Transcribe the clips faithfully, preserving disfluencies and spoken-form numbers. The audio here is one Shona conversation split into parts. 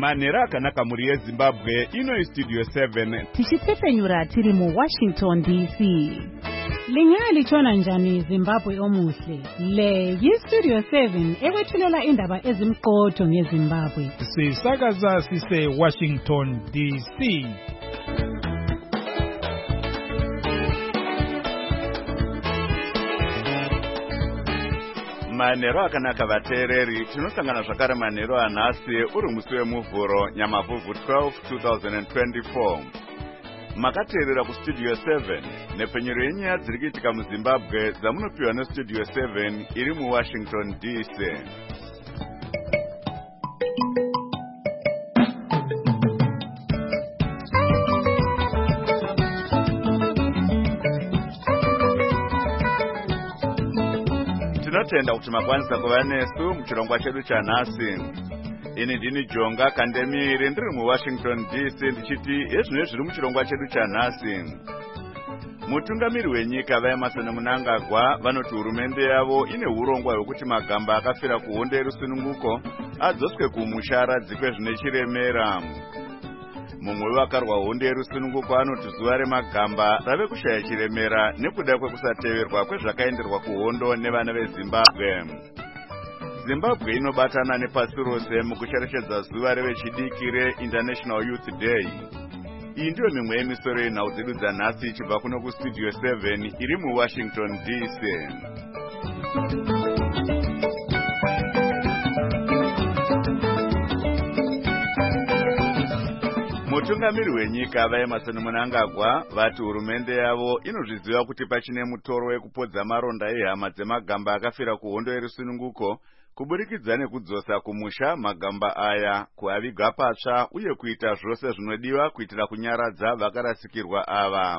Manera akanaka muri yeZimbabwe ino Studio seven. Tichipfenyura tiri mu Washington D C. Lingalitshona njani Zimbabwe omuhle? Le yi-Studio seven ekwethulela indaba ezimqotho ngeZimbabwe. Sisakaza sise Washington D C. Manero akanaka vateereri, tinosangana zvakare manero anhasi uri musi wemuvhuro Nyamavhuvhu twelve twenty twenty-four. Makateerera kuStudio seven nepfenyuro yenyaya dziri kuitika muZimbabwe dzamunopiwa neStudio seven iri muWashington D C. Tinotenda kuti makwanisa kuva nesu muchirongwa chedu chanhasi. Ini ndini Jonga Kandemiri ndiri muWashington D C ndichiti ezvino zviri muchirongwa chedu chanhasi. Mutungamiri wenyika vaEmerson Mnangagwa vanoti hurumende yavo ine urongwa hwekuti magamba akafira kuhondo yerusununguko adzoswe kumusha aradzikwe zvine chiremera. Mumwe wavakarwa hondo yerusununguko anoti zuva remagamba rave kushaya chiremera nekuda kwekusateverwa kwezvakaenderwa kuhondo nevana veZimbabwe. Zimbabwe inobatana nepasi rose mukusherechedza zuva revechidiki reInternational Youth Day. Iyi ndiyo mimwe yemisoro yenhau dzedu dzanhasi ichibva kuno kuStudio seven iri muWashington D C. Mutungamiri wenyika vaEmerson Mnangagwa vati hurumende yavo inozviziva kuti pachine mutoro wekupodza maronda ehama dzemagamba akafira kuhondo yerusununguko kuburikidza nekudzosa kumusha magamba aya, kuaviga patsva uye kuita zvose zvinodiwa kuitira kunyaradza vakarasikirwa ava.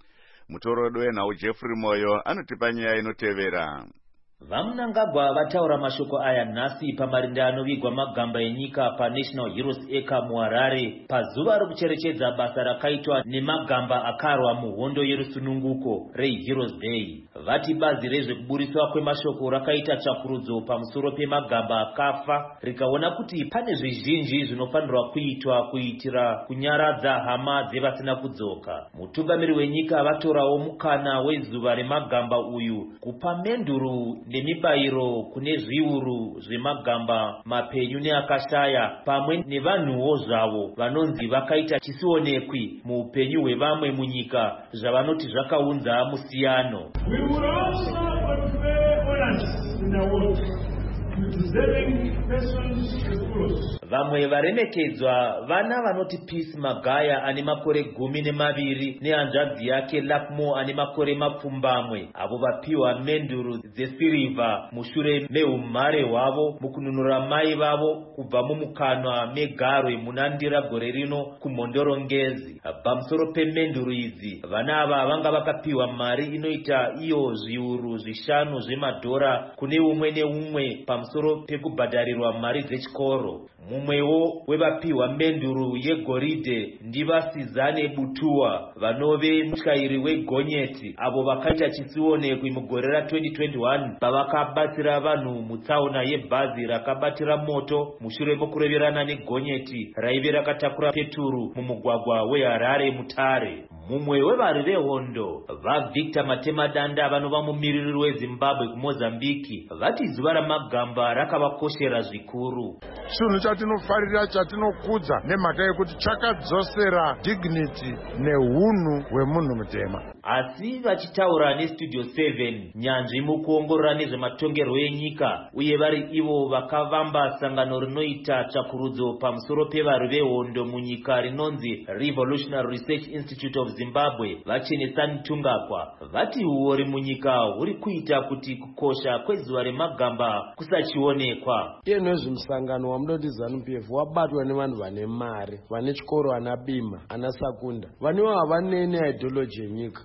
Mutoro wenhau Jeffrey Moyo anotipa nyaya inotevera. VaMnangagwa vataura mashoko aya nhasi pamarinda anovigwa magamba enyika paNational Heroes Acre muHarare pazuva rokucherechedza basa rakaitwa nemagamba akarwa muhondo yerusununguko reHeroes Day. Vati bazi rezvekuburiswa kwemashoko rakaita tsvakurudzo pamusoro pemagamba akafa rikaona kuti pane zvizhinji zvinofanirwa kuitwa kuitira kunyaradza hama dzevasina kudzoka. Mutungamiri wenyika vatorawo mukana wezuva remagamba uyu kupa menduru nemibayiro kune zviuru zvemagamba mapenyu neakashaya pamwe nevanhuwo zvavo vanonzi vakaita chisionekwi muupenyu hwevamwe munyika zvavanoti zvakaunza musiyano. We will also confer honors in the world to deserving persons with close. Vamwe varemekedzwa vana vanoti Peace Magaya ane makore gumi nemaviri nehanzvadzi yake Lakmo ane makore mapfumbamwe, avo vapiwa menduru dzesirivha mushure meumhare hwavo mukununura mai vavo kubva mumukanwa megarwe munandira gore rino kumhondorongezi. Pamusoro pemenduru idzi, vana ava vanga vakapiwa mari inoita iyo zviuru zvishanu zvemadhora kune umwe neumwe pamusoro pekubhadharirwa mari dzechikoro. Mumwewo wevapiwa menduru yegoridhe ndivasizane Butua vanove mutyairi wegonyeti avo vakaita chisionekwi mugore ra-twenty twenty-one pavakabatsira vanhu mutsaona yebhazi rakabatira moto mushure mokureverana negonyeti raive rakatakura peturu mumugwagwa weHarare Mutare. Mumwe wevari vehondo vaVictor Matemadanda vanova mumiriri weZimbabwe kuMozambiki vati zuva ramagamba rakavakoshera zvikuru. Chinhu chatinofarira chatinokudza nemhaka yekuti chakadzosera dignity neunhu hwemunhu mutema. Asi vachitaura neStudio seven nyanzvi mukuongorora nezvematongerwo enyika uye vari ivo vakavamba sangano rinoita tsvakurudzo pamusoro pevari vehondo munyika rinonzi Revolutionary Research Institute of Zimbabwe vaChenesani Tungakwa vati huori munyika huri kuita kuti kukosha kwezuva remagamba kusachionekwa. Iye nezvemusangano wamunoti ZANU-P F wabatwa nevanhu vane mari, vane chikoro, ana bima, ana sakunda, vanewo havanei neideology yenyika.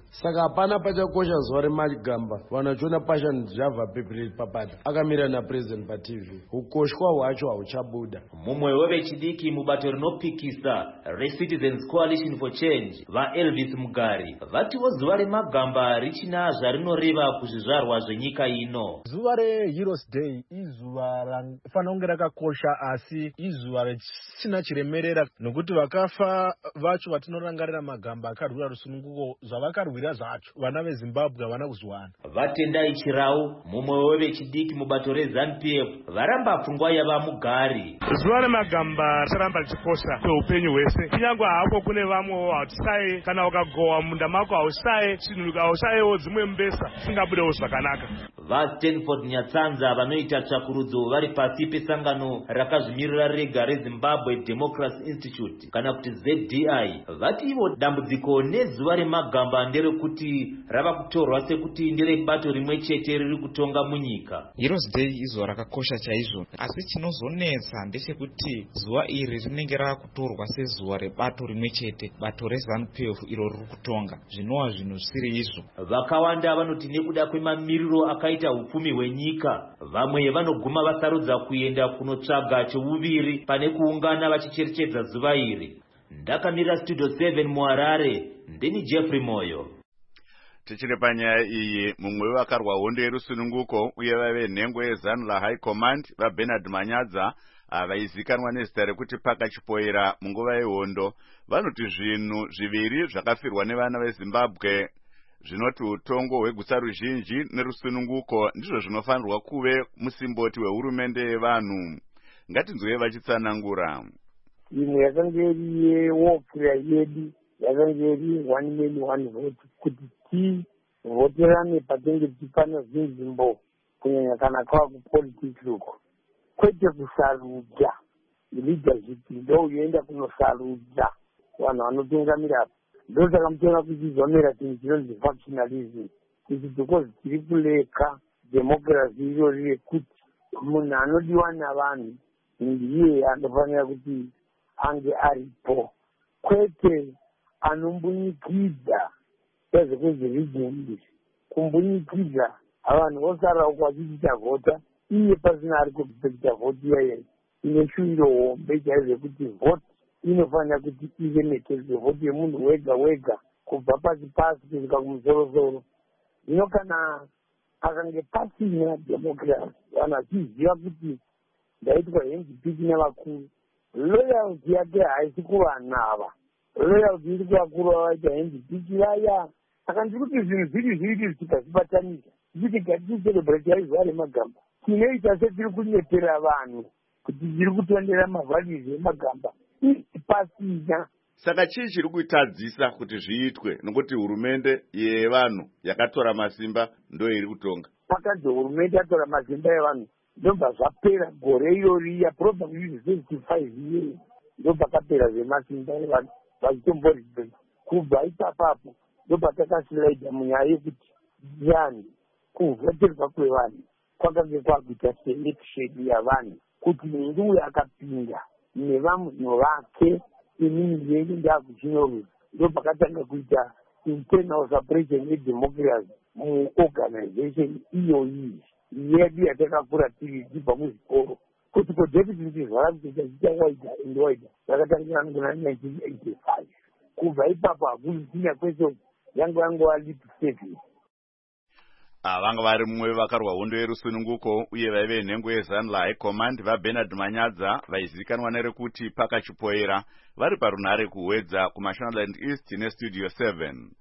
saka hapana pachakosha zuva remagamba vanachiona pasha njavha pepiriri papata akamira napresident patv ukoshwa hwacho hauchabuda. Mumwe wevechidiki mubato rinopikisa reCitizens Coalition for Change vaElvis Mugari vatiwo zuva remagamba richina zvarinoreva kuzvizvarwa zvenyika ino. Zuva reHeroes Day izuva ranofanira kunge rakakosha asi izuva richina chiremerera nokuti vakafa vacho vatinorangarira magamba akarwira rusununguko zvavakarwira zvacho vana veZimbabwe havana kuzwana. Vatendai Chirau mumwe wevechidiki mubato reZANU P F varamba pfungwa yava Mugari. Zuva remagamba richaramba richikosha kweupenyu hwese kunyangwe hapo kune vamwe hausaye kana ukagowa munda mako hausaye chinhu hausayewo dzimwe mbesa singabudewo zvakanaka. VaStanford Nyatsanza vanoita tsvakurudzo vari pasi pesangano rakazvimirira rega reZimbabwe Democracy Institute kana kuti Z D I vati ivo dambudziko nezuva remagamba nderekuti rava kutorwa sekuti nderebato rimwe chete riri kutonga munyika. Heroes Day izuva rakakosha chaizvo asi chinozonetsa ndechekuti zuva iri rinenge ravakutorwa sezuva rebato rimwe chete bato reZANU P F iro riri kutonga zvinova zvinhu zvisiri izvo. Vakawanda vanoti nekuda kwemamiriro akaita upfumi hwenyika vamwe vanoguma vasarudza kuenda kunotsvaga cheuviri pane kuungana vachicherechedza zuva iri. Ndakamira Studio seven muHarare ndini Jeffrey Moyo. Tichiri panyaya iyi mumwe wevakarwa hondo yerusununguko uye vave nhengo yeZANU laHigh Command vaBernard Manyadza vaizikanwa nezita rekuti Pakachipoera munguva yehondo vanoti zvinhu zviviri zvakafirwa nevana veZimbabwe zvinoti utongo hweguta ruzhinji nerusununguko ndizvo zvinofanirwa kuve musimboti wehurumende yevanhu. Ngatinzwe vachitsanangura. Imwe yakanga iri yewopura yedu yakanga iri one man one vote kuti tivoterane patenge tipana zinzimbo kunyanya kana kwava kupolitics uko kwete kusarudza leadership ndo uyoenda kunosarudza vanhu vanotungamira ndo saka mutoona kuchizomera chinhu chinonzi factionalism kuti because tiri kuleka democracy irori rekuti munhu anodiwa navanhu ndiye anofanira kuti ange aripo kwete anombunyikiza ezvekwezveregion kumbunyikidza avanhu vosara uko vachiita vhota iye pasina ari kuita vhoti iyaye ine shuwiro hombe chaizvo kuti vhoti inofanira kuti ive nekezwe vhoti yemunhu wega wega kubva pasi pasi kusvika kumusoro-soro. Zvino kana akange pasina democracy vanhu vachiziva kuti ndaitwa handpick nevakuru loyalty yake haisi kuvanhu ava loyalty iri kuvakuru vavaita handpick vaya. Saka ndiri kuti zvinhu zviri zviri zvikazvibatanisa tichiti ngatiicelebrate aizuva remagamba tinoita setiri kunyepera vanhu kuti tiri kutondera mavalues emagamba pasina. Saka chii chiri kuitadzisa kuti zviitwe nokuti hurumende yevanhu yakatora masimba ndo iri kutonga. Pakati hurumende yatora masimba evanhu ndobva zvapera gore irori riya probably seventy-five years ndopakapera zvemasimba evanhu vachitomborizve kubva ipapapo ndopatakasilaidha munyaya yekuti yani kuvhoterwa kwevanhu kwakange kwakuita selection yavanhu kuti ndiuyo akapinda nevanhu vake inini yenyu ndakuchinorudza ndopakatanga kuita internal separation yedemocracy muorganization iyoyi yedu yatakakura tiri tibva muzvikoro kuti kodeputiti zvarakuita chiita waida and waida zvakatangira nguna nineteen eighty-five kubva ipapo hakusina kwese yangu yangu alip service. Vanga vari mumwe vakarwa hondo yerusununguko uye vaive nhengo yeZANU laHigh Command vaBernard Manyadza vaizikanwa nerekuti Pakachipoera vari parunhare kuhwedza kuMashonaland East neStudio seven.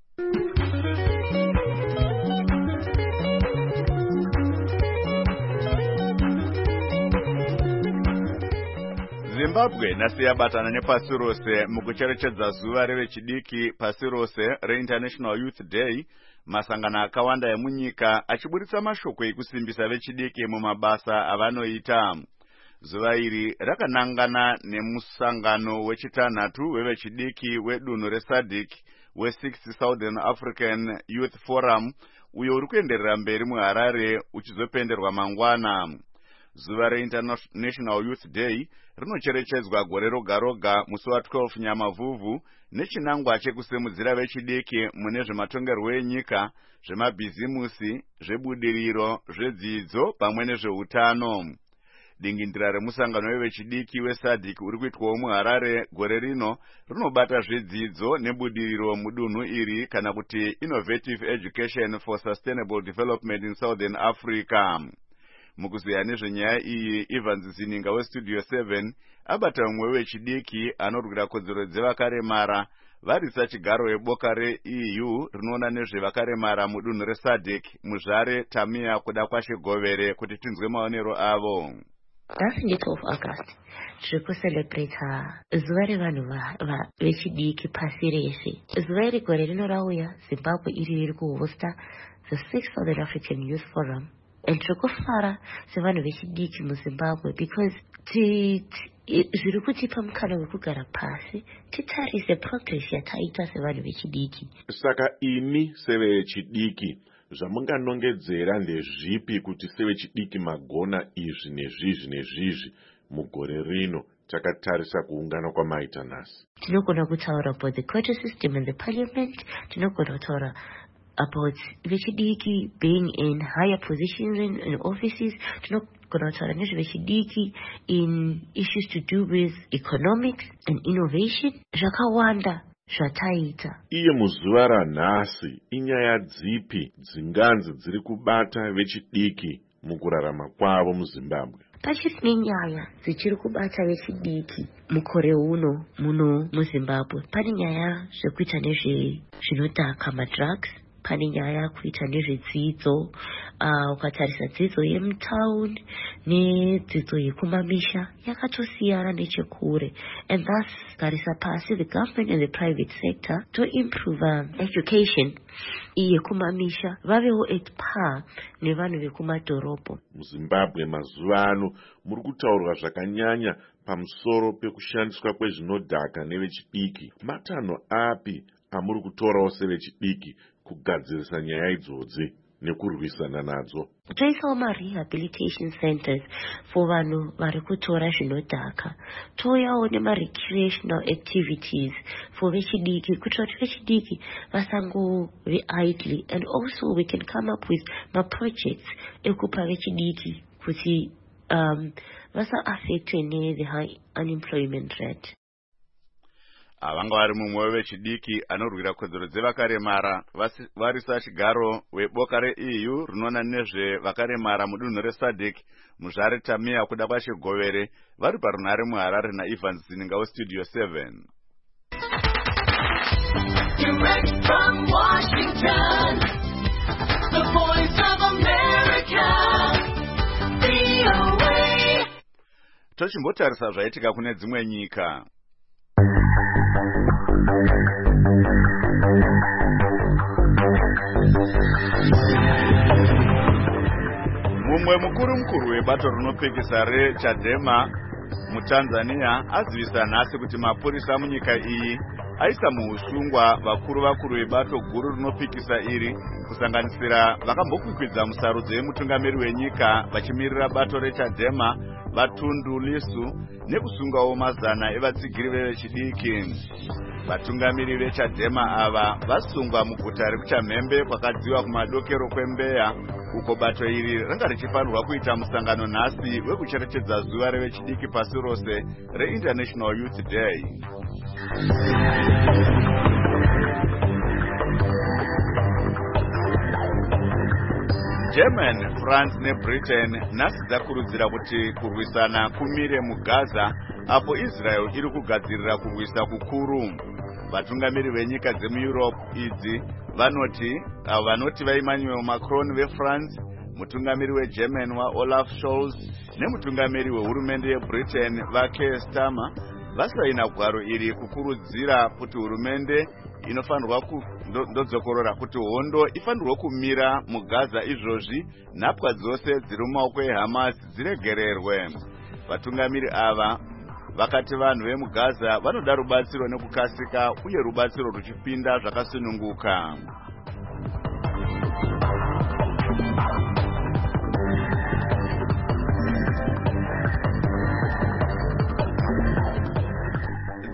Zimbabwe nhasi yabatana nepasi rose mukucherechedza zuva revechidiki pasi rose reInternational Youth Day. Masangano akawanda emunyika achiburitsa mashoko ekusimbisa vechidiki mumabasa avanoita. Zuva iri rakanangana nemusangano wechitanhatu wevechidiki wedunhu reSADC we-sixth Southern African Youth Forum uyo uri kuenderera mberi muHarare uchizopenderwa mangwana. zuva reInternational Youth Day rinocherechedzwa gore roga roga musi wa12 Nyamavhuvhu nechinangwa chekusimudzira vechidiki mune zvematongerwo enyika, zvemabhizimusi, zvebudiriro, zvedzidzo pamwe nezveutano. Dingindira remusangano wevechidiki weSADC uri kuitwawo muHarare gore rino rinobata zvedzidzo nebudiriro mudunhu iri kana kuti Innovative Education for Sustainable Development in Southern Africa. Mukuziya nezvenyaya iyi, Evans Zininga weStudio seven abata mumwe wechidiki anorwira kodzero dzevakaremara varisa chigaro weboka reE U rinoona nezvevakaremara mudunhu reSADC muzvare Tamia kuda kwaShegovere kuti tinzwe maonero avo. That's of August. Tiri kucelebrata zuva revanhu vechidiki pasi rese. Zuva iri gore rino rauya, Zimbabwe iri riri kuhosta the sixth Southern African Youth Forum. And tiri kufara sevanhu vechidiki muZimbabwe because zviri kutipa mukana wekugara pasi titarise progress yataita sevanhu vechidiki. Saka imi sevechidiki zvamunganongedzera ndezvipi kuti sevechidiki magona izvi nezvizvi nezvizvi mugore rino takatarisa kuungana kwamaita nhasi? Tinogona kutaura about the quota system and the parliament. Tinogona kutaura about vechidiki being in higher positions in, in offices. Tinogona kutaura nezvevechidiki in issues to do with economics and innovation. Zvakawanda zvataita. Iye muzuva ranhasi inyaya dzipi dzinganzi dziri kubata vechidiki mukurarama kwavo muZimbabwe? Pachiri nenyaya dzichiri kubata vechidiki mukore uno muno muZimbabwe. Pane nyaya zvekuita nezvinodhaka madrugs, pane nyaya kuita nezvedzidzo, uh, ukatarisa dzidzo yemutaundi nedzidzo yekumamisha yakatosiyana nechekure. And thus, garisa pasi the government and the private sector to improve um, education yekumamisha vavewo at par nevanhu vekumadhorobha. MuZimbabwe mazuva ano muri kutaurwa zvakanyanya pamusoro pekushandiswa kwezvinodhaka nevechidiki. Matanho api amuri kutorawo sevechidiki kugadzirisa nyaya idzodzi nekurwisana nadzo? Toisawo ma-rehabilitation centers for vanhu vari kutora zvinodhaka. Toyawo nema-recreational activities for vechidiki kuitira kuti vechidiki vasangove idly. And also we can come up with ma-projects ekupa vechidiki kuti um, vasa-affected ne the high unemployment rate. Avanga vari mumwe wevechidiki anorwira kodzero dzevakaremara varisa chigaro weboka reE U rinoona nezvevakaremara mudunhu reSADC muzvare Tamia kuda kwaShegovere vari parunhare muHarare naEvans Zininga weStudio seven. Direct from Washington, the voice of America, V O A. Tochimbotarisa zvaitika kune dzimwe nyika. Mumwe mukuru mukuru webato rinopikisa reChadema muTanzania azivisa nhasi kuti mapurisa munyika iyi aisa muusungwa vakuru vakuru vebato guru rinopikisa iri kusanganisira vakambokwikwidza musarudzo yemutungamiri wenyika vachimirira bato reChadema vaTundu Lissu nekusungawo mazana evatsigiri vevechidiki. Vatungamiri veChadema ava vasungwa muguta rekuChamhembe kwakadziwa kumadokero kwembeya uko bato iri ranga richifanirwa kuita musangano nhasi wekucherechedza zuva revechidiki pasi rose reInternational Youth Day. Germany, France neBritain nhasi dzakurudzira kuti kurwisana kumire muGaza apo Israel iri kugadzirira kurwisa kukuru. Vatungamiri venyika dzemuEurope idzi vanoti vanoti vaEmmanuel Macron veFrance, mutungamiri weGerman waOlaf Scholz nemutungamiri wehurumende yeBritain vaKeir Starmer vasaina gwaro iri kukurudzira kuti hurumende inofanirwa kundodzokorora kuti hondo ifanirwa kumira muGaza izvozvi nhapwa dzose dziri mumaoko eHamas dziregererwe. Vatungamiri ava vakati vanhu vemuGaza vanoda rubatsiro nekukasika uye rubatsiro ruchipinda zvakasununguka.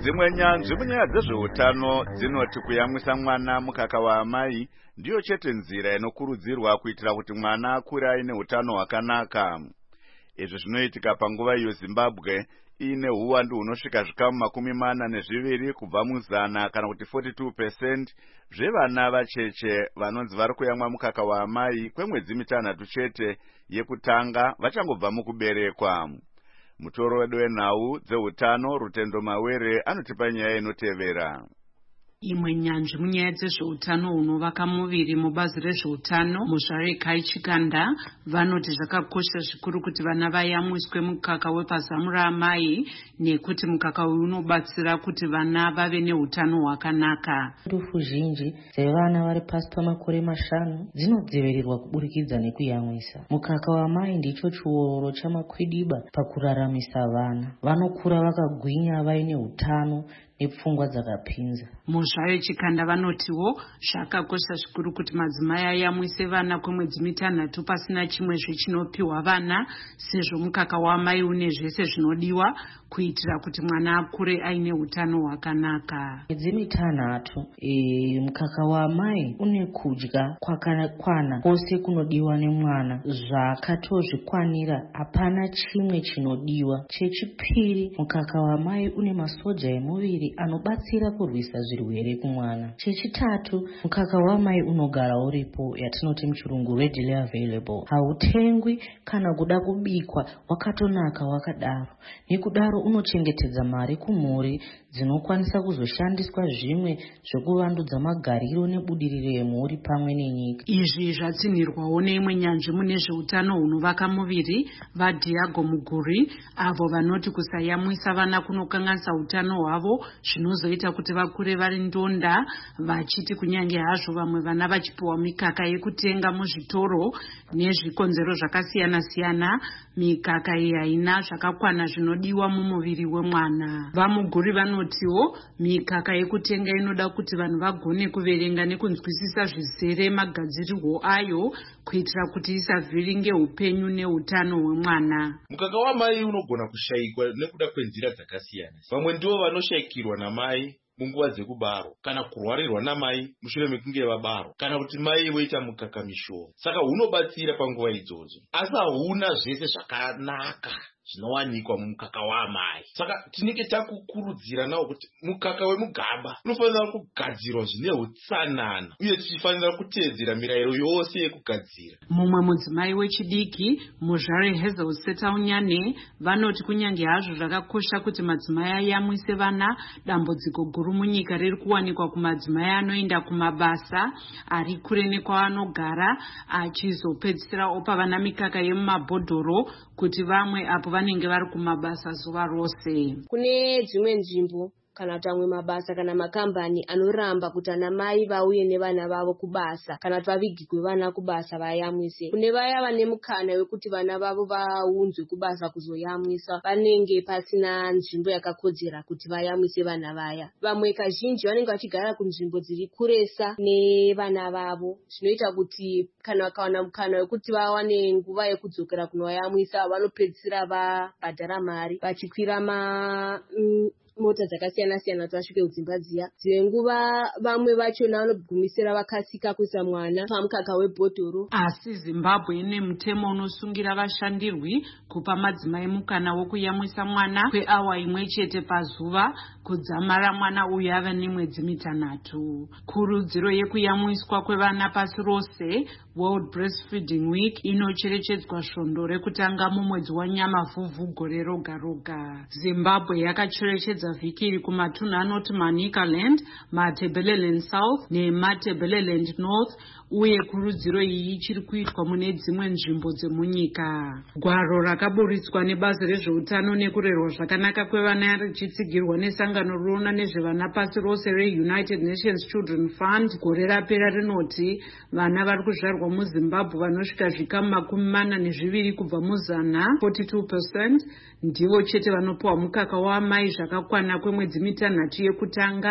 dzimwe nyanzvi munyaya dzezveutano dzinoti kuyamwisa mwana mukaka waamai ndiyo chete nzira inokurudzirwa kuitira kuti mwana akure aine utano hwakanaka. Izvi zvinoitika panguva iyo Zimbabwe ine huwandu hunosvika zvikamu makumi mana nezviviri kubva muzana kana kuti forty-two percent zvevana vacheche vanonzi vari kuyamwa mukaka waamai kwemwedzi mitanhatu chete yekutanga vachangobva mukuberekwa. Mutoro wedu wenhau dzeutano Rutendo Mawere anotipa nyaya inotevera. Imwe nyanzvi munyaya dzezveutano hunovaka muviri mubazi rezveutano muzvare Kai Chikanda vanoti zvakakosha zvikuru kuti vana vayamwiswe mukaka wepazamu raamai nekuti mukaka uyu unobatsira kuti vana vave neutano hwakanaka. Ndufu zhinji dzevana vari pasi pamakore mashanu dzinodzivirirwa kuburikidza nekuyamwisa. Mukaka waamai ndicho chioro chamakwidiba pakuraramisa vana. Vanokura vakagwinya vaine utano nepfungwa dzakapinza. Muzvare Chikanda vanotiwo zvakakosha zvikuru kuti madzimai ayamwise vana kwemwedzi mitanhatu pasina chimwe zvechinopiwa vana sezvo mukaka waamai une zvese zvinodiwa kuitira kuti mwana akure aine utano hwakanaka. Mwedzi mitanhatu e, mukaka waamai une kudya kwakakwana kwose kunodiwa nemwana zvakatozvikwanira, hapana chimwe chinodiwa. Chechipiri, mukaka waamai une masoja emuviri anobatsira kurwisa zvirwere kumwana. Chechitatu, mukaka waamai unogara uripo yatinoti muchirungu readily available. Hautengwi kana kuda kubikwa, wakatonaka wakadaro. Nekudaro unochengetedza mari kumhuri dzinokwanisa kuzoshandiswa zvimwe zvekuvandudza magariro nebudiriro yemhuri pamwe nenyika. Izvi zvatsinirwawo neimwe nyanzvi mune zveutano hunovaka muviri vaDiago Muguri avo vanoti kusayamwisa vana kunokanganisa utano hwavo zvinozoita kuti vakure vari ndonda, vachiti kunyange hazvo vamwe vana vachipiwa mikaka yekutenga muzvitoro nezvikonzero zvakasiyana siyana, mikaka iyi haina zvakakwana zvinodiwa mumuviri wemwana. VaMuguri vanotiwo mikaka yekutenga inoda kuti vanhu vagone kuverenga nekunzwisisa zvizere magadzirirwo ayo kuitira kuti isavhiringe upenyu neutano hwemwana. Mukaka waamai unogona kushayikwa nekuda kwenzira dzakasiyana. Vamwe ndivo vanoshayikirwa namai munguva dzekubarwa kana kurwarirwa namai mushure mekunge vabarwa kana kuti mai voita mukaka mishoro. Saka hunobatsira panguva idzodzo, asi hauna zvese zvakanaka zvinowanikwa mumukaka waamai. Saka tinenge takukurudzira nawo kuti mukaka wemugaba unofanira kugadzirwa zvine utsanana uye tichifanira kuteedzera mirayiro yose yekugadzira. Mumwe mudzimai wechidiki muzvare Hazel Setaunyane vanoti kunyange hazvo zvakakosha kuti madzimai ayamwise vana, dambudziko guru munyika riri kuwanikwa kumadzimai anoenda kumabasa ari kure nekwavanogara achizopedzisira opa vana mikaka yemumabhodhoro kuti vamwe apo vanenge vari kumabasa zuva rose. Kune dzimwe nzvimbo kana tamwe mabasa kana makambani anoramba kuti ana mai vauye nevana vavo kubasa kana kuti vavigirwe vana kubasa vayamwise. Kune vaya vane mukana wekuti vana vavo vaunzwe kubasa kuzoyamwisa panenge pasina nzvimbo yakakodzera kuti vayamwise vana vaya. Vamwe kazhinji vanenge vachigara kunzvimbo dziri kuresa nevana vavo, zvinoita kuti kana vakawana mukana wekuti vawane nguva yekudzokera kunovayamwisa vanopedzisira vabhadhara mari vachikwira ma mm, mota dzakasiyana siyana kuti vasvike kudzimba dziya. Dzimwe nguva vamwe vachona vanogumisira vakasika kuisa mwana pamukaka webhodhoro. Asi Zimbabwe ine mutemo unosungira vashandirwi kupa madzimai mukana wokuyamwisa mwana kweawa imwe chete pazuva kudzamara mwana uyu ava nemwedzi mitanhatu. Kurudziro yekuyamwiswa kwevana pasi rose World Breastfeeding Week inocherechedzwa svondo rekutanga mumwedzi waNyamavhuvhu gore roga roga. Zimbabwe yakacherechedza vhiki iri kumatunhu anoti Manicaland, Matabeleland South neMatabeleland North, uye kurudziro iyi ichiri kuitwa mune dzimwe nzvimbo dzemunyika. Gwaro rakaburitswa nebazi rezveutano nekurerwa zvakanaka kwevana richitsigirwa nesangano rinoona nezvevana pasi rose reUnited Nations Children Fund gore rapera rinoti vana vari kuzvarwa muZimbabwe vanosvika zvikamu makumi mana nezviviri kubva muzana forty-two percent ndivo chete vanopiwa mukaka waamai zvakakwana kwemwedzi mitanhatu yekutanga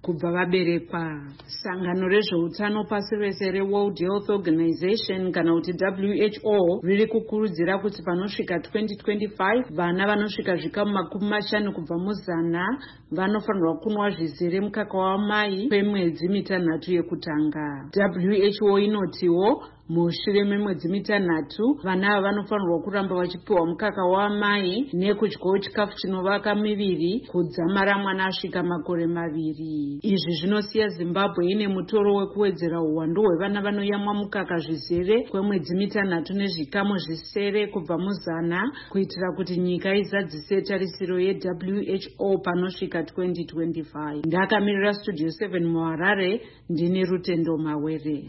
kubva vaberekwa. Sangano rezveutano pasi rese reWorld Health Organization kana kuti W H O riri kukurudzira kuti panosvika twenty twenty-five vana vanosvika zvikamu makumi mashanu kubva muzana vanofanirwa kunwa zvizere mukaka wamai kwemwedzi mitanhatu yekutanga. W H O inotiwo mushure memwedzi mitanhatu vana ava vanofanirwa kuramba vachipiwa mukaka wamai nekudyawo chikafu chinovaka miviri kudzamara mwana asvika makore maviri. Izvi zvinosiya Zimbabwe ine mutoro wekuwedzera uwandu hwevana vanoyamwa mukaka zvizere kwemwedzi mitanhatu nezvikamu zvisere kubva muzana kuitira kuti nyika izadzise tarisiro yeW H O panosvika twenty twenty-five. Ndakamirira Studio seven muHarare, ndini Rutendo Mawere.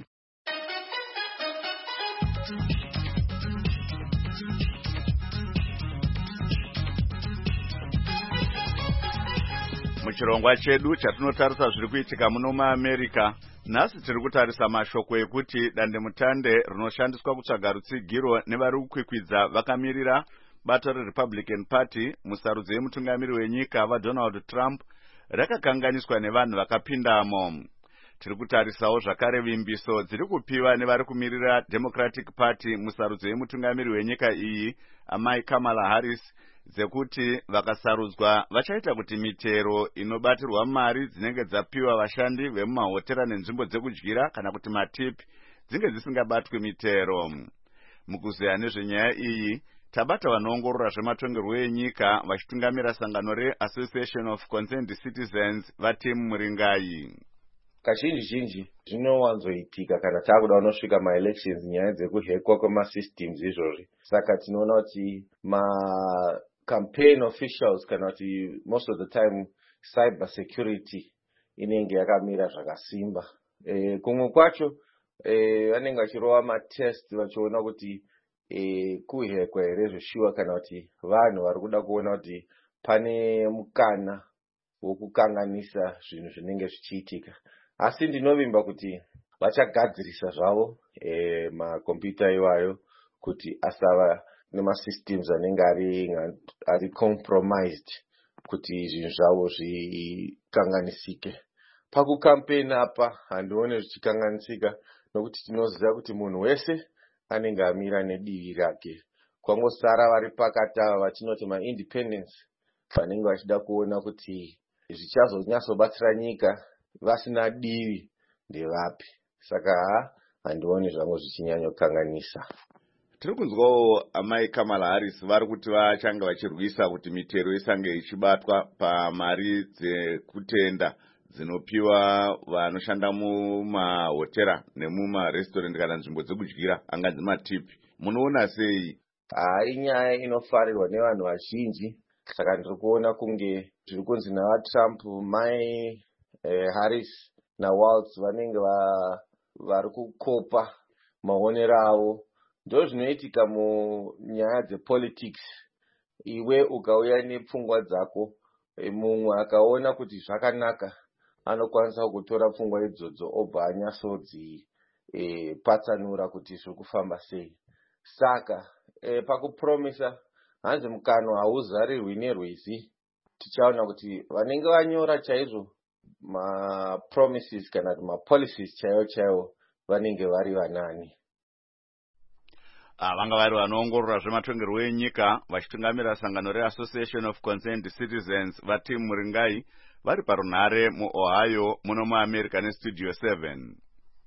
Muchirongwa chedu chatinotarisa zviri kuitika muno muAmerica, nhasi tiri kutarisa mashoko ekuti dandemutande rinoshandiswa kutsvaga rutsigiro nevari kukwikwidza vakamirira bato reRepublican Party musarudzo yemutungamiri wenyika vaDonald Trump rakakanganiswa nevanhu vakapindamo. Tiri kutarisawo zvakare vimbiso dziri kupiwa nevari kumirira Democratic Party musarudzo yemutungamiri wenyika iyi amai Kamala Harris dzekuti vakasarudzwa vachaita kuti mitero inobatirwa mari dzinenge dzapiwa vashandi vemumahotera nenzvimbo dzekudyira kana kuti matip dzinge dzisingabatwi mitero. Mukuzeya nezvenyaya iyi tabata vanoongorora zvematongerwo enyika vachitungamira sangano reAssociation of Concerned Citizens vatimu Muringai. Kazhinji zhinji zvinowanzoitika kana takuda unosvika ma-elections nyaya dzekuhekwa kwema-systems izvozvi. Saka tinoona kuti ma-campaign officials kana kuti most of the time cyber security inenge yakamira zvakasimba. E, kumwe kwacho e, vanenge vachirova ma-test vachiona kuti e, kuhekwa here zvishuwa kana kuti vanhu vari kuda kuona kuti pane mukana wokukanganisa zvinhu zvinenge zvichiitika. Asi ndinovimba kuti vachagadzirisa zvavo e, makombiyuta iwayo kuti asava nemasystems anenge ari, ari compromised kuti zvinhu zvavo zvikanganisike. Pakukampeni apa handione zvichikanganisika nokuti tinoziva kuti munhu wese anenge amira nedivi rake. Kwangosara vari pakati ava vatinoti ma-independence vanenge vachida kuona kuti zvichazonyatsobatsira nyika vasina divi ndevapi. Saka ha handioni zvangu zvichinyanya kukanganisa. Tiri kunzwawo amai Kamala Harris vari kuti vachanga vachirwisa kuti mitero isange ichibatwa pamari dzekutenda dzinopiwa vanoshanda mumahotera nemumarestaurant kana nzvimbo dzekudyira anganzi matipi. Munoona sei? Ah, inyaya inofarirwa nevanhu vazhinji. Saka ndiri kuona kunge zviri kunzi navaTrump mai Eh, Harris na Waltz vanenge vari kukopa maonero avo. Ndo zvinoitika munyaya dzepolitics. Iwe ukauya nepfungwa dzako, e, mumwe akaona kuti zvakanaka anokwanisa kutora pfungwa idzodzo obva anyatsodzi e, patsanura kuti zviri kufamba sei. Saka e, pakupromisa hanzi mukano hauzarirwi nerwizi. Tichaona kuti vanenge vanyora chaizvo ma promises kana ma policies chaiwo chaiwo vanenge vari vanani. Ah, vanga vari vanoongorora zvematongerwo enyika vachitungamira sangano reAssociation of Concerned Citizens vatimu Muringai vari parunhare muOhio muno muAmerica neStudio seven.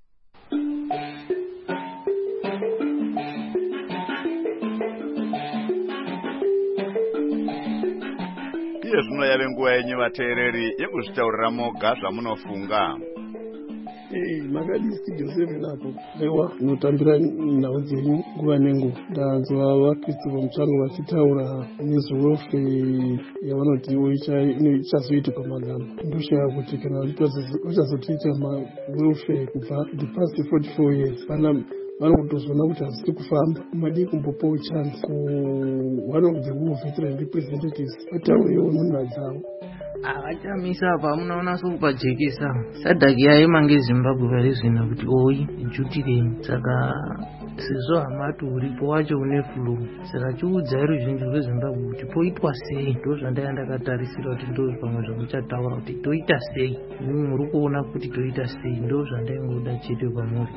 Iye zvino yave nguva yenyu vateereri yekuzvitaurira moga zvamunofunga. Eh, makadi Studio seven apo. Ewa, notambira nhau dzenyu nguva nenguva. Ndanzwa vakristu vamutsvango vachitaura nezverofe yavanotiwo ichazoita pamagama. Ndoshaya kuti kana vachazotiita mawelfare kubva the past forty-four years. Pana vanotozona kuti hazisi kufamba. Madi kumbopawo chance ku one of the veteran representatives vataurewo nhunha dzavo. Avachamisa apa munaona sokupajekesa sadhaki yaima ngeZimbabwe vari zvino kuti oyi jutireni. Saka sezvo hamati uripo wacho une flu saka chiudzai ruzhinji rwezimbabwe kuti poitwa sei. Ndo zvandanga ndakatarisira kuti ndo pamwe zvamuchataura kuti toita sei, muri kuona kuti toita sei, ndo zvandaingoda chete kwamuri.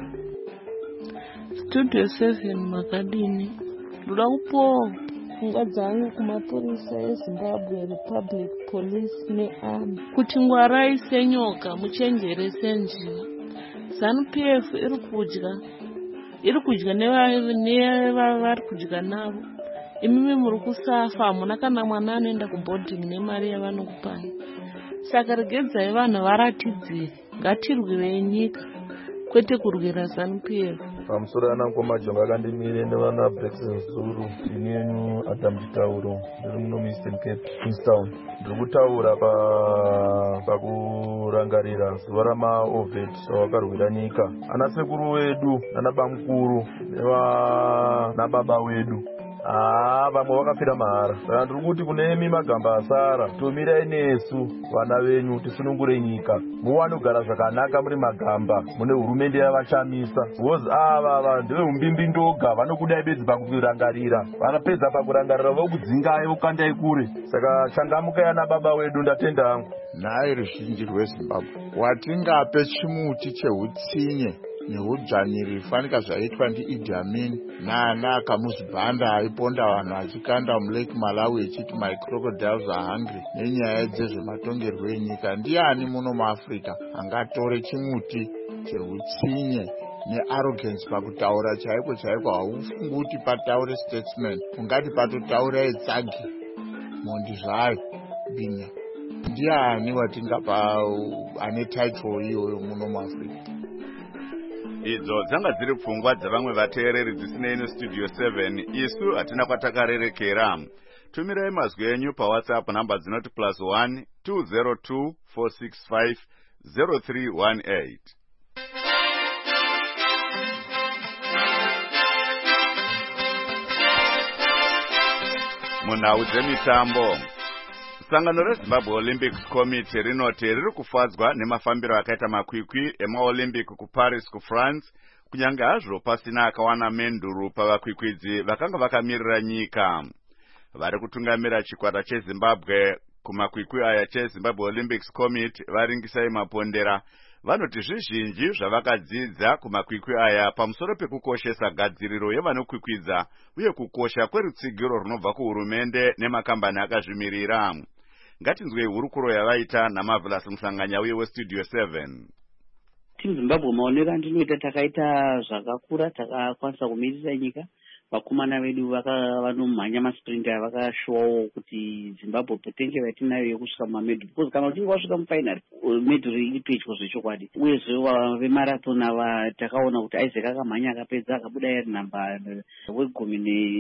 Studio seven makadini ndoda kupowa pfungwa dzangu kumapurisa eZimbabwe Republic Police neArmy kuti ngwarai senyoka muchenjerese njiva. ZANU P F iri kudya iri kudya nevari kudya navo. Imimi muri kusafa, hamuna kana mwana anoenda kuboarding nemari yavanokupai. Saka regedzai vanhu varatidzire, ngatirwirei nyika kwete kurwira ZANU P F. Pamusoro anango majonga akandimire nevana Braxton Zulu, ini yenyu Adam Chitauro, ndiri muno muEastern Cape, Queenstown. Ndiri kutaura pakurangarira zuva ramaOVET vakarwira nyika. Ana sekuru wedu, nana bamukuru, nababa wedu. Ah, vamwe vakafira mahara. Saka ndiri kuti kune imi magamba asara, tomirai nesu vana venyu tisunungure nyika. Muwane kugara zvakanaka muri magamba, mune hurumende yavashamisa. Wozi ava vanhu ndeve umbimbi ndoga, vanokudai bedzi pakurangarira. Vanapedza pakurangarira vokudzingai vokandai kure. Saka changamukai ana baba wedu, ndatenda hangu. Nhai ruzhinji rweZimbabwe, watingape chimuti chehutsinye neudzvanyiri rifanika zvaitwa ndiIddi Amin naana akamuzibhanda aiponda vanhu achikanda mulake Malawi echiti my crocodiles are hungry nenyaya dzezvematongerwo enyika. Ndiani muno muAfrica angatore chimuti chehutsinye nearrogance pakutaura chaiko chaiko? Haufungi kuti pataure statesman, ungati patotaura etsagi mondi zvayo binya. Ndiani watingapa ane title iyoyo muno muAfrica? Idzo dzanga dziri pfungwa dzavamwe vateereri dzisinei neStudio seven. Isu hatina kwatakarerekera. Tumirai mazwi enyu paWhatsApp namba dzinoti plus one two zero two four six five zero three one eight. Munhau dzemitambo, sangano reZimbabwe Olympics Committee rinoti riri kufadzwa nemafambiro akaita makwikwi emaOlympic kuParis kuFrance, kunyange hazvo pasina akawana menduru pavakwikwidzi vakanga vakamirira nyika. Vari kutungamira chikwata cheZimbabwe kumakwikwi aya cheZimbabwe Olympics Committee varingisai mapondera vanoti zvizhinji zvavakadzidza kumakwikwi aya pamusoro pekukoshesa gadziriro yevanokwikwidza uye kukosha kwerutsigiro runobva kuhurumende nemakambani akazvimirira. Ngatinzwei hurukuro yavaita naMarvelous Musanganyauye weStudio seven. Team Zimbabwe maonero andinoita takaita zvakakura, takakwanisa kumirisa nyika. Vakomana vedu vanomhanya masprinter vakashowawo kuti Zimbabwe potential yatinayo yekusvika mumamedhuri, because kana uchinge wasvika mufinal medhuri iri pedyo zvechokwadi. Uyezve vemarathon ava takaona kuti Isaac akamhanya akapedza akabuda yari namba wegumi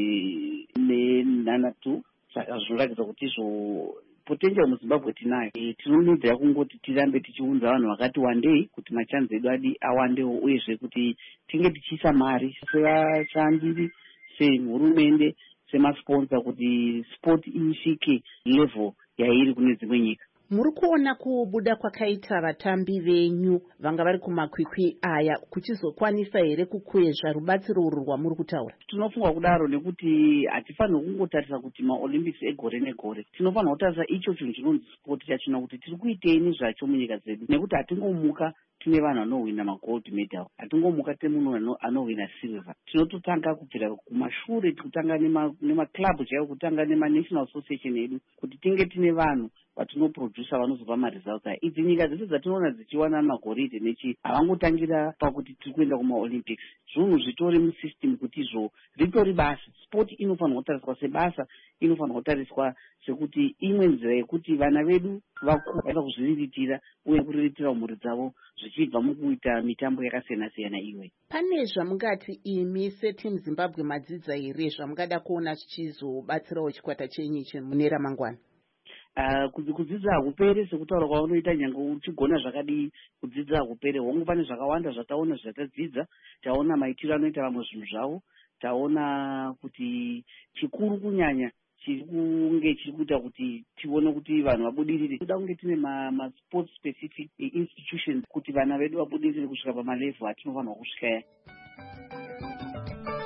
nenhanhatu. Saka zvinoratidza kuti izvo potential muZimbabwe tinayo. Tinonidza kungoti tirambe tichiunza vanhu vakati wandei kuti machanzi edu adi awandewo, uyezve kuti tinge tichiisa mari sevashandiri sehurumende semasponsor kuti sport isvike level yairi kune dzimwe nyika. Muri kuona kubuda kwakaita vatambi venyu vanga vari kumakwikwi aya kuchizokwanisa here kukwezva rubatsiro urwu rwamuri kutaura? Tinofunga kudaro nekuti hatifanirwi kungotarisa kuti maOlympics egore negore. Tinofanirwa kutarisa icho chinhu chinonzi sport chachona kuti tiri kuiteini zvacho munyika dzedu, nekuti hatingomuka tine vanhu anohwina magold medal, hatingomuka tine munhu anohwina silver. Tinototanga kubvira kumashure, kutanga nemaclub chaiwo, kutanga nemanational association edu, kuti tinge tine vanhu vatinoprodusa vanozopa maresults aya. Idzi nyika dzese dzatinoona dzichiwana magoridhe nechi havangotangira pakuti tiri kuenda kumaOlympics. Zvinhu zvitori musystem kuti izvo ritori basa. Sport inofanirwa kutariswa sebasa, inofanirwa kutariswa sekuti imwe nzira yekuti vana vedu vakura kuzviriritira uye kuriritira mhuri dzavo zvichibva mukuita mitambo yakasiyana siyana. Iwe pane zvamungati imi seTeam Zimbabwe madzidza here zvamungada kuona zvichizobatsirawo chikwata chenyu mune ramangwana? Uh, kudzidza hakupere sekutaura kwavanoita nyange uchigona zvakadii kudzidza hakupere. Hongu pane zvakawanda zvataona zvatadzidza, taona maitiro anoita vamwe zvinhu zvavo, taona kuti chikuru kunyanya chiri kunge chiri kuita kuti tione kuti vanhu vabudirire. Toda kunge tine masport specific institutions kuti vana vedu vabudirire kusvika pamalevel atinofanirwa kusvika.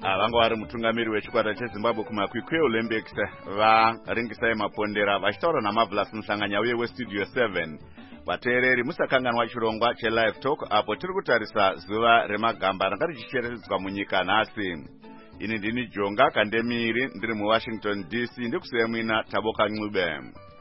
vanga vari mutungamiri wechikwata chezimbabwe kumakwikwi eolympics varingisai mapondera vachitaura namavlas muhlanganya uye westudio seven. Vateereri musakanganwa chirongwa chelive talk apo tiri kutarisa zuva remagamba ranga richicherechedzwa munyika nhasi. Ini ndini Jonga Kandemiri ndiri muWashington D C ndikusiyemwina Taboka Ncube.